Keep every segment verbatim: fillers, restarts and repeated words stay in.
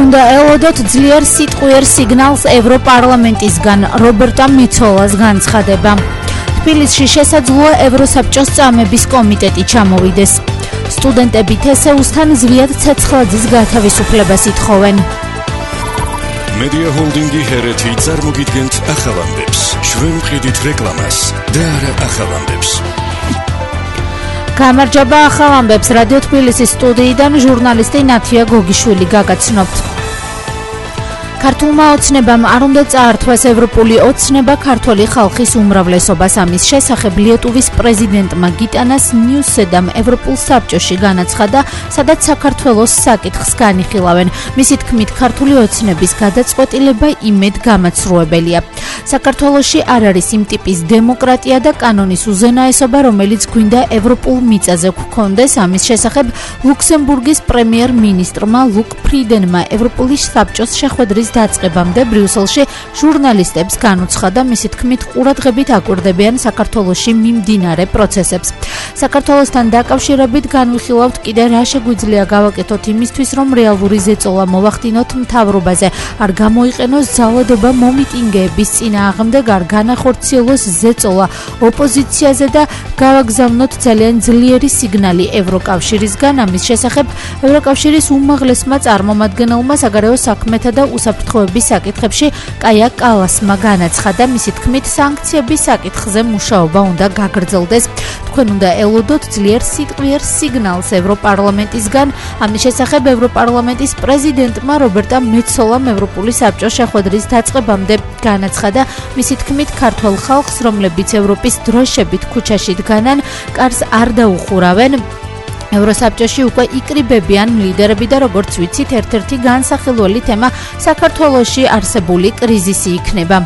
უნდა ელოდოთ ძლიერ სიტყვიერ სიგნალს ევროპარლამენტისგან, რობერტა მიცოლას განცხადება. თბილისში შესაძლოა ევროსაბჭოს წამების კომიტეტი ჩამოვიდეს. სტუდენტები თესეუსთან ზვიად ცეცხლაძის გათავისუფლებას ითხოვენ. Media Holdingi ჰერეთი წარმოგიდგენთ ახალამდებს, ჩვენ ვყიდით რეკლამას და არა ახალამდებს. გამარჯობა ახალამდებს, რადიო თბილისის სტუდიიდან ჟურნალისტი ნათია გოგიშვილი გაგაცნობთ. ქართულმა ოცნებამ არ უნდა წაართვას ევროპული ოცნება ქართველი ხალხის უმრავლესობას. ამის შესახებ ლიეტუვის პრეზიდენტმა გიტანას ნიუსედამ ევროპულ საბჭოში განაცხადა, სადაც საქართველოს საკითხს განიხილავენ. მისი თქმით, ქართული ოცნების გადაწყვეტილება იმედგამაცრუებელია. საქართველოში არ არის იმ ტიპის დემოკრატია და კანონის უზენაესობა, რომელიც გვინდა ევროპულ მიწაზე გვქონდეს. ამის შესახებ ლუქსემბურგის პრემიერ-მინისტრმა ლუკ ფრიდენმა ევროპული საბჭოს შეხვედრის დაწყებამდე ბრიუსელში ჟურნალისტებს განუცხადა, მისი თქმით, ყურადღებით აკვირდებიან საქართველოში მიმდინარე პროცესებს. საქართველოსთან დაკავშირებით განვიხილავთ კიდე რა შეგვიძლია გავაკეთოთ იმისთვის, რომ რეალური ზეწოლა მოვახდინოთ მთავრობაზე, არ გამოიყენოს ძალადობა მომიტინგეების წინააღმდეგ, არ განახორციელოს ზეწოლა ოპოზიციაზე და გავაგზავნოთ ძალიან ძლიერი სიგნალი ევროკავშირისგან. ამის შესახებ ევროკავშირის უმაღლესმა წარმომადგენელმა საგარეო საქმეთა და უსაფრთხოების საკითხებში კაია კალასმა განაცხადა, მისი თქმით, სანქციების საკითხზე მუშაობა უნდა გაგრძელდეს. თქვენ უნდა ელოდოთ ძლიერ სიტყვიერ სიგნალს ევროპარლამენტისგან. ამის შესახებ ევროპარლამენტის პრეზიდენტმა რობერტა მეცოლამ ევროპული საბჭოს შეხვედრის დაწყებამდე განაცხადა, მისი თქმით, ქართველ ხალხს, რომლებიც ევროპის დროშებით ქუჩაში დგანან, კარს არ დაუხურავენ. ევროსაბჭოში უკვე იკრიბებიან ლიდერები და როგორც ვიცით, ერთ-ერთი განსახილველი თემა საქართველოში არსებული კრიზისი იქნება.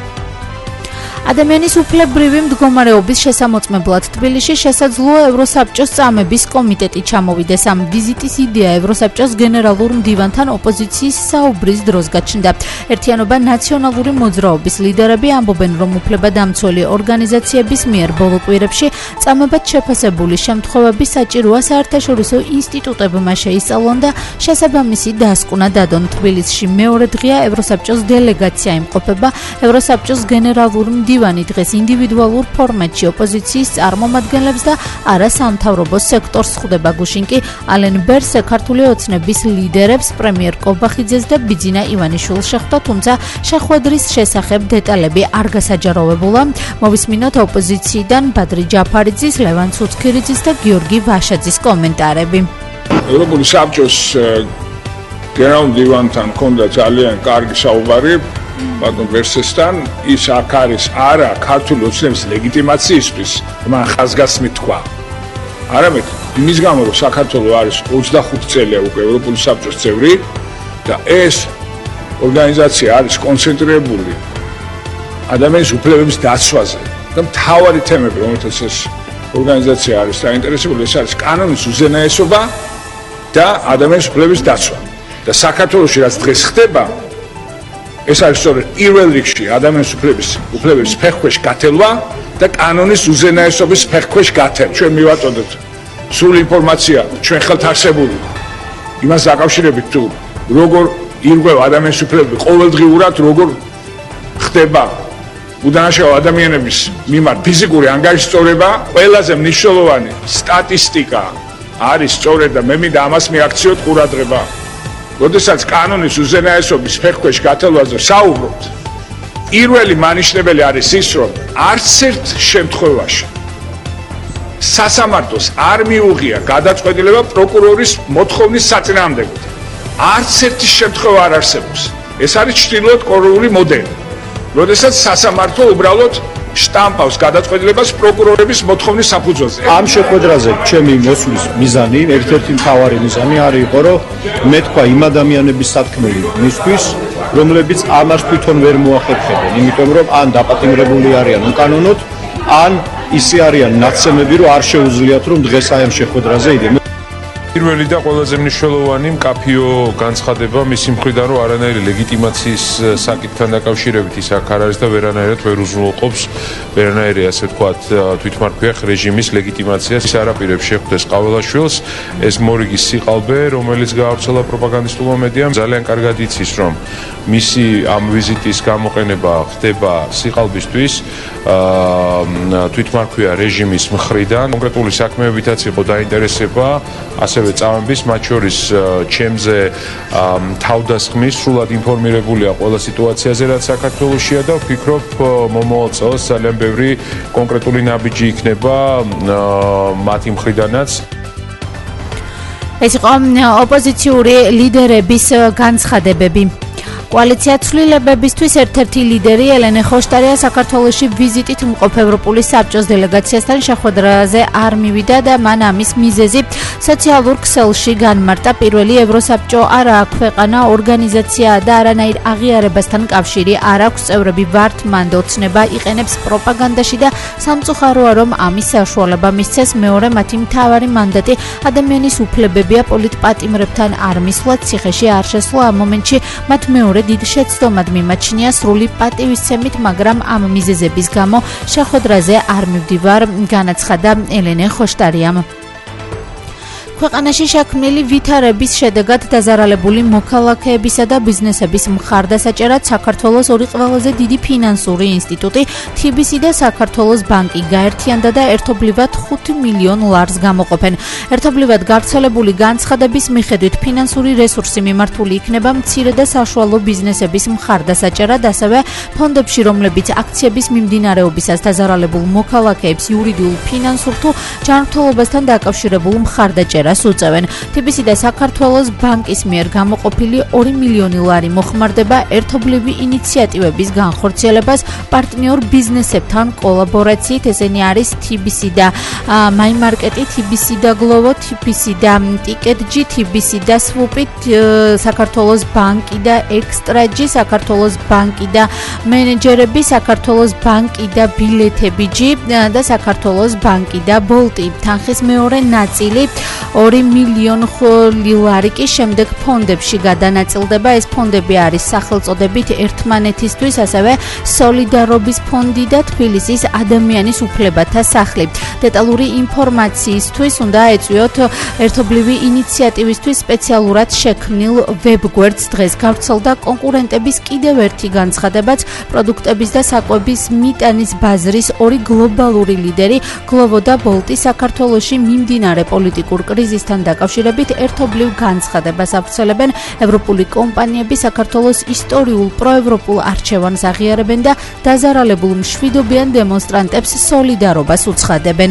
ადამიანის უფლებრივი მდგომარეობის შესამოწმებლად თბილისში შესაძლოა ევროსაბჭოს წამების კომიტეტი ჩამოვიდეს. ამ ვიზიტის იდეა ევროსაბჭოს გენერალურ მდივანთან ოპოზიციის საუბრის დროს გაჩნდა. ერთიანობა ნაციონალური მოძრაობის ლიდერები ამბობენ, რომ უფლებადამცველი ორგანიზაციების მიერ ბოლო კვირებში წამებად შეფასებული შემთხვევები საჭიროა საერთაშორისო ინსტიტუტებმა შეისწავლონ და შესაბამისი დასკვნა დადონ. თბილისში მეორე დღეა ევროსაბჭოს დელეგაცია იმყოფება. ევროსაბჭოს გენერალურ მდივანი დღეს ინდივიდუალურ ფორმატში ოპოზიციის წარმომადგენლებს და არასამთავრობო სექტორს ხვდება. გუშინ კი ალენ ბერსე ქართული ოცნების ლიდერებს, პრემიერ კობახიძეს და ბიძინა ივანიშვილს შეხვდა, თუმცა შეხვედრის შესახებ დეტალები არ გასაჯაროვებულა. მოვისმინოთ ოპოზიციიდან ბადრი ჯაფარიძის, ლევან ცუცქირიძის და გიორგი ვაშაძის კომენტარები. ევროპული საბჭოს გენერალურ მდივანთან ჰქონდა ძალიან კარგი საუბარი. ბატონ ბერსესთან, ის აქ არის არა ქართული ოცნების ლეგიტიმაციისთვის, მან ხაზგასმით თქვა. არამედ იმის გამო, რომ საქართველო არის ოცდახუთი წელია უკვე ევროპული საბჭოს წევრი და ეს ორგანიზაცია არის კონცენტრირებული ადამიანის უფლებების დაცვაზე და მთავარი თემები, რომელთაც ეს ორგანიზაცია არის დაინტერესებული, ეს არის კანონის უზენაესობა და ადამიანის უფლებების დაცვა. და საქართველოში რაც დღეს ხდება, ეს არის სწორედ პირველ რიგში ადამიანის უფლების უფლებების ფეხქვეშ გათელვა და კანონის უზენაესობის ფეხქვეშ გათევა. ჩვენ მივაწოდოთ სრული ინფორმაცია ჩვენ ხელთ არსებული იმას დაკავშირებით, თუ როგორ ირღვევა ადამიანის უფლებები ყოველდღიურად, როგორ ხდება უდანაშაულო ადამიანების მიმართ ფიზიკური ანგარიშწორება. ყველაზე მნიშვნელოვანი სტატისტიკა არის სწორედ და მე მინდა ამას მიაქციოთ ყურადღება. როდესაც კანონის უზენაესობის ფეხქვეშ გათელვაზე საუბრობთ, პირველი მანიშნებელი არის ის, რომ არც ერთ შემთხვევაში სასამართლოს არ მიუღია გადაწყვეტილება პროკურორის მოთხოვნის საწინააღმდეგოდ. არც ერთი შემთხვევა არ არსებობს. ეს არის ჩრდილოეთ კორეული მოდელი, როდესაც სასამართლო უბრალოდ შტამპავს გადაწყვეტილებას პროკურორების მოთხოვნის საფუძველზე. ამ შეხვედრაზე ჩემი მოსვლის მიზანი, ერთ-ერთი მთავარი მიზანი არის იყო, რომ მე თქვა იმ ადამიანების სათქმელი მისთვის, რომლებიც ამას თვითონ ვერ მოახერხებენ, იმიტომ რომ ან დაპატიმრებული არიან უკანონოდ, ან ისე არიან ნაცემები, რომ არ შეუძლიათ რომ დღეს აი ამ შეხვედრაზე იდენ. პირველი და ყველაზე მნიშვნელოვანი მკაფიო განცხადება მისი მხრიდან, რომ არანაირი ლეგიტიმაციის საკითხთან დაკავშირებით ის აქ არ არის და ვერანაირად ვერ უზრუნველყოფს ვერანაირი, ასე ვთქვათ, თვითმარქვია რეჟიმის ლეგიტიმაციას. ის არ აპირებს შეხვდეს ყაველაშვილს, ეს მორიგი სიყალბე, რომელიც გაავრცელა პროპაგანდისტულმა მედიამ, ძალიან კარგად იცის, რომ მისი ამ ვიზიტის გამოყენება ხდება სიყალბისთვის თვითმარქვია რეჟიმის მხრიდან. კონკრეტული საქმეებითაც იყო დაინტერესება, ასევე წამების, მათ შორის ჩემზე თავდასხმის, სრულად ინფორმირებულია ყველა სიტუაციაზე, რაც საქართველოშია და ვფიქრობ, მომავალ წელს ძალიან ბევრი კონკრეტული ნაბიჯი იქნება მათი მხრიდანაც. ეს იყო ოპოზიციური ლიდერების განცხადებები. კოალიცია ცვლილებებისთვის ერთ-ერთი ლიდერი ელენე ხოშტარია საქართველოში ვიზიტით მყოფ ევროპული საბჭოს დელეგაციასთან შეხვედრაზე არ მივიდა და მან ამის მიზეზი სოციალურ ქსელში განმარტა. პირველი ევროსაბჭო არა აქვს ქვეყანა, ორგანიზაციაა და არანაირ აღიარებასთან კავშირი არ აქვს. წევრები ვართ, მან ოცნება იყენებს პროპაგანდაში და სამწუხაროა, რომ ამის საშუალება მისცეს. მეორე, მათი მთავარი მანდატი ადამიანის უფლებებია, პოლიტპატიმრებთან არ მისვლათ, ციხეში არ შესვლა. ამ მომენტში მათ მეორე დიდ შეცდომად მიმაჩნია სრული პატივისცემით, მაგრამ ამ მიზეზების გამო შეხვედრაზე არ მივდივარ, განაცხადა ელენე ხოშტარიამ. ქვეყანაში შექმნილი ვითარების შედეგად დაზარალებული მოქალაქეებისა და ბიზნესების მხარდასაჭერად საქართველოს ორი ყველაზე დიდი ფინანსური ინსტიტუტი თი ბი სი და საქართველოს ბანკი გაერთიანდა და ერთობლივად ხუთ მილიონ ლარს გამოყოფენ. ერთობლივად გავრცელებული განცხადების მიხედვით ფინანსური რესურსი მიმართული იქნება მცირე და საშუალო ბიზნესების მხარდასაჭერად, ასევე ფონდებში, რომლებიც აქციების მიმდინარეობისას დაზარალებულ მოქალაქეებს იურიდიულ, ფინანსურ თუ ჯანმრთელობასთან დაკავშირებულ მხარდაჭერას უწევენ. თი ბი სი და საქართველოს ბანკის მიერ გამოყოფილი ორი მილიონი ლარი მოხმარდება ერთობლივი ინიციატივების განხორციელებას პარტნიორ ბიზნესებთან კოლაბორაციით. ესენი არის თი ბი სი და მაიმარკეტი, თი ბი სი და გლოვო, თი ბი სი და ტიკეტჯი, თი ბი სი და სვუპი, საქართველოს ბანკი და ექსტრაჯი, საქართველოს ბანკი და მენეჯერები, საქართველოს ბანკი და ბილეთებიჯი და საქართველოს ბანკი და ბოლტი. თანხის მეორე ნაწილი ორი მილიონი ლარი კი შემდეგ ფონდებში გადანაწილდება. ეს ფონდები არის სახელწოდებით ერთმანეთისთვის, ასევე სოლიდარობის ფონდი და თბილისის ადამიანის უფლებათა სახლი. დეტალური ინფორმაციისთვის უნდა ეწვიოთ ერთობლივი ინიციატივისთვის სპეციალურად შექმნილ ვებგვერდს. დღეს გავრცელდა კონკურენტების კიდევ ერთი განცხადებაც, პროდუქტების და საკვების მიტანის ბაზრის ორი გლობალური ლიდერი გლოვო და ბოლტი საქართველოში მიმდინარე პოლიტიკურ კრიზისთან დაკავშირებით ერთობლივ განცხადებას ავრცელებენ. ევროპული კომპანიები საქართველოს ისტორიულ პროევროპულ არჩევანს აღიარებენ და დაზარალებულ მშვიდობიან დემონსტრანტებს სოლიდარობას უცხადებენ.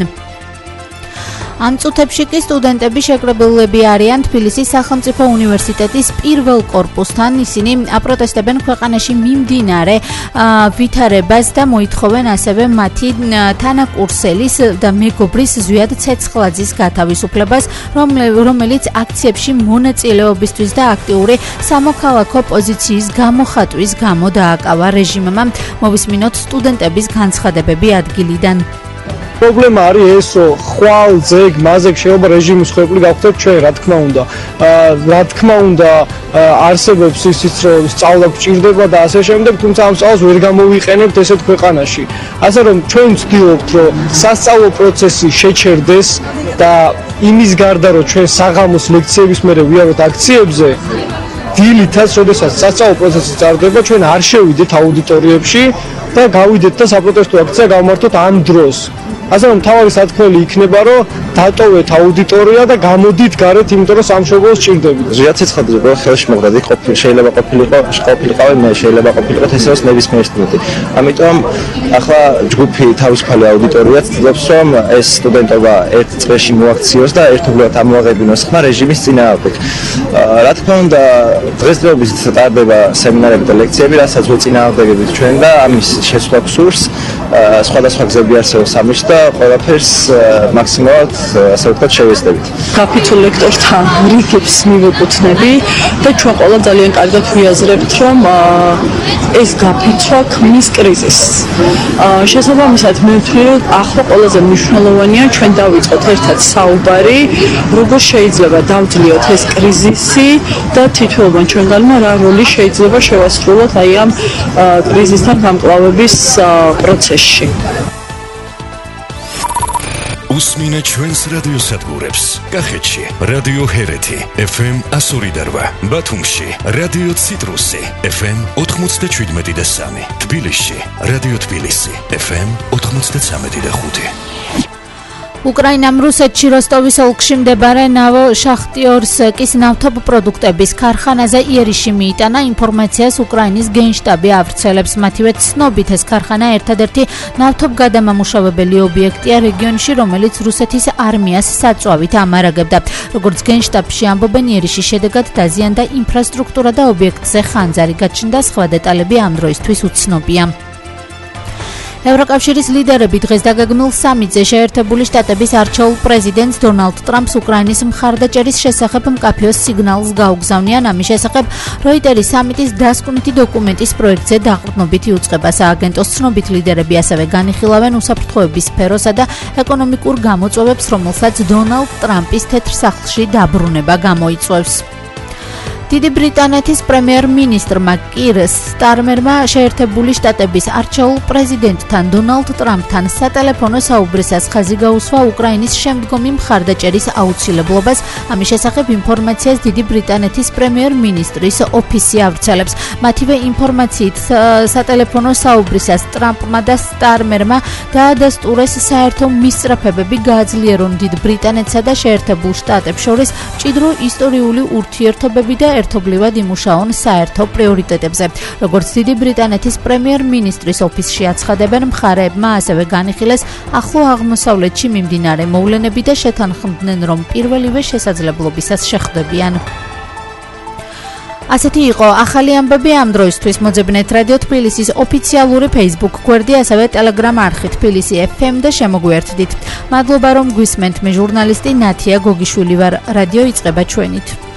ამ წუთებში კი სტუდენტები შეკრებილები არიან თბილისის სახელმწიფო უნივერსიტეტის პირველ კორპუსთან. ისინი აპროტესტებენ ქვეყანაში მიმდინარე ვითარებას და მოითხოვენ ასევე მათი თანაკურსელის და მეგობრის ზვიად ცეცხლაძის გათავისუფლებას, რომელიც აქციებში მონაწილეობისთვის და აქტიური სამოქალაქო პოზიციის გამოხატვის გამო დააკავა რეჟიმმა. მოვისმინოთ სტუდენტების განცხადებები ადგილიდან. პრობლემა არის ეს, რომ ხვალ ზეგ მაზეგ შეიძლება რეჟიმის ხვეპლი გავხდეთ ჩვენ, რა თქმა უნდა. რა თქმა უნდა არსებობს ისიც, რომ სწავლა გჭირდება და ასე შემდეგ, თუმცა ამ სწავლას ვერ გამოვიყენებთ ესეთ ქვეყანაში. ასე რომ ჩვენ ვცდილობთ, რომ სასწავლო პროცესი შეჩერდეს და იმის გარდა, რომ ჩვენ საღამოს ლექციების მერე ვიაროთ აქციებზე, დილითაც, როდესაც სასწავლო პროცესი წარდება, ჩვენ არ შევიდეთ აუდიტორიებში და გავიდეთ და საპროტესტო აქცია გავმართოთ ამ დროს. ასე რომ თავი სათქმელი იქნება, რომ დატოვეთ აუდიტორია და გამოდით გარეთ, იმიტომ რომ სამშობლოს ჭირდებით. ზვიად ცეცხლაძე ყველა ხელში მოხდა, ყოფილი შეიძლება ყოფილიყო, ყოფილიყავი მე, შეიძლება ყოფილიყო ესეც ნებისმიერ სტუდენტი. ამიტომ ახლა ჯგუფი თავისუფალი აუდიტორია ცდილობს, რომ ეს სტუდენტობა ერთ წრეში მოაქციოს და ერთობლივად ამოაღებინოს ხმა რეჟიმის წინააღმდეგ. რა თქმა უნდა, დღესდღეობით ტარდება სემინარები და ლექციები, რასაც ვეწინააღმდეგებით ჩვენ და ამის შეცვლა გსურს, სხვადასხვა გზები არსებობს ამის და ყველაფერს მაქსიმალურად ასე ვთქვათ შევეცდებით. გაფიცულ ლექტორთა რიგებს მივეკუთვნები და ჩვენ ყველა ძალიან კარგად ვიაზრებთ, რომ ეს გაფიცვა ქმნის კრიზისს. შესაბამისად, მე ვთვლი, რომ ახლა ყველაზე მნიშვნელოვანია ჩვენ დავიწყოთ ერთად საუბარი, როგორ შეიძლება დავძლიოთ ეს კრიზისი და თითოეულმა ჩვენგანმა რა როლი შეიძლება შევასრულოთ აი ამ კრიზისთან გამკლავების პროცესში. უსმინე ჩვენს რადიოსადგურებს. კახეთში რადიო ჰერეთი ეფ ემ εκατო ორი და რვა, ბათუმში რადიო ციტრუსი ეფ ემ ოთხმოცდაშვიდმეტი და სამი, თბილისში რადიო თბილისი ეფ ემ ოთხმოცდაცამეტი და ხუთი. უკრაინამ რუსეთში როსტოვის ოლქში მდებარე ნავოშახტიორსკის ნავთობ პროდუქტების ქარხანაზე იერიში მიიტანა ინფორმაციას უკრაინის გენშტაბი ავრცელებს. მათივე ცნობით ეს ქარხანა ერთადერთი ნავთობგადამამუშავებელი ობიექტია რეგიონში, რომელიც რუსეთის არმიას საწვავით ამარაგებდა. როგორც გენშტაბში ამბობენ, იერიში შედეგად დაზიანდა ინფრასტრუქტურა და ობიექტზე ხანძარი გაჩნდა, სხვა დეტალები ამ დროისთვის უცნობია. ევროკავშირის ლიდერები დღეს დაგეგმილ სამიტზე შეერთებული შტატების არჩეულ პრეზიდენტს დონალდ ტრამპს უკრაინის მხარდაჭერის შესახებ მკაფიო სიგნალს გაუგზავნიან. ამის შესახებ როიტერის სამიტის დასკვნითი დოკუმენტის პროექტზე დაყრდნობით იუწყება. სააგენტოს ცნობით ლიდერები ასევე განიხილავენ უსაფრთხოების სფეროსა და ეკონომიკურ გამოწვევებს, რომელსაც დონალდ ტრამპის თეთრ სახლში დაბრუნება გამოიწვევს. დიდი ბრიტანეთის პრემიერ-მინისტრმა კირ სტარმერმა შეერთებული შტატების არჩეულ პრეზიდენტთან დონალდ ტრამპთან სატელეფონო საუბრისას ხაზი გაუსვა უკრაინის შემდგომი მხარდაჭერის აუცილებლობას. ამის შესახებ ინფორმაციას დიდი ბრიტანეთის პრემიერ-მინისტრის ოფისი ავრცელებს. მათივე ინფორმაციით სატელეფონო საუბრისას ტრამპმა და სტარმერმა დაადასტურეს საერთო მისწრაფებები გააძლიერონ დიდ ბრიტანეთსა და შეერთებულ შტატებს შორის მჭიდრო ისტორიული ურთიერთობები და ერთობლივად იმუშაონ საერთო პრიორიტეტებზე. როგორც დიდი ბრიტანეთის პრემიერ-მინისტრის ოფისში აცხადებენ, მხარეებმა ასევე განიხილეს ახლო აღმოსავლეთში მიმდინარე მოვლენები და შეთანხმდნენ, რომ პირველივე შესაძლებლობისას შეხვდებიან. ასეთი იყო ახალი ამბები ამ დროისთვის. მოძებნეთ რადიო თბილისის ოფიციალური Facebook გვერდი, ასევე Telegram არხი თბილისი ეფ ემ და შემოგვიერთდით. მადლობა რომ გვისმენთ. მე ჟურნალისტი ნათია გოგიშვილი ვარ. რადიო იწყება ჩვენით.